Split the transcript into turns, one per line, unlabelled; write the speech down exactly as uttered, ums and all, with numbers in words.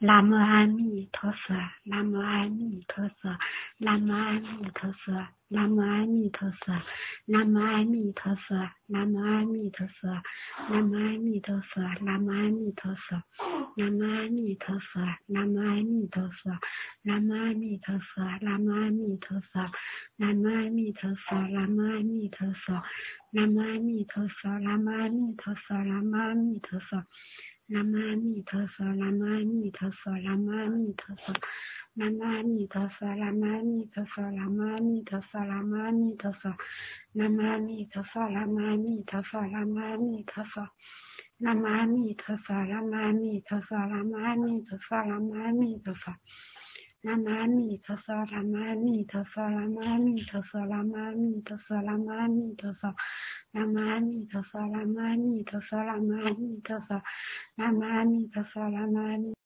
南无阿弥陀佛，南无阿弥陀佛，南无阿弥陀佛，南无阿弥陀佛，南无阿弥陀佛，南无阿弥陀佛，南无阿弥陀佛，南无阿弥陀佛，南无阿弥陀佛，南无阿弥陀佛，南无阿弥陀佛，南无阿弥陀佛，南无阿弥陀佛，南无阿弥陀佛，南无阿弥陀佛，南无阿弥陀佛，南无阿弥陀佛。南无阿弥陀佛，南无阿弥陀佛，南无阿弥陀佛，南无阿弥陀佛，南无阿弥陀佛，南无阿弥陀佛，南无阿弥陀佛，南无阿弥陀佛，南无阿弥陀佛，南无阿弥陀佛，南无阿弥陀佛，南无阿弥陀佛，南无阿弥陀佛，南无阿弥陀佛。南无阿弥陀佛，南无阿弥陀佛，南无阿弥陀佛，南无阿弥陀佛，南无阿弥陀佛，南无阿弥陀佛，南无阿弥陀佛，南无阿弥陀佛，南无阿弥陀佛，南无阿弥。